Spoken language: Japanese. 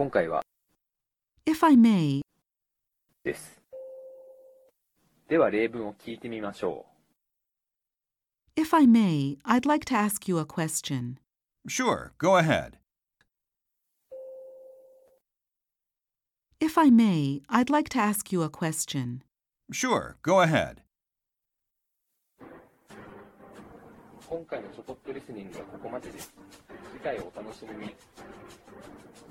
今回は If I may, です。では例文を聞いてみましょ if I may, I'd like to ask you a question. Sure, go ahead. If I may, I'd like to ask you a question. Sure, go ahead. う。今回のちょこっとリスニングはここまでです。次回をお楽しみに。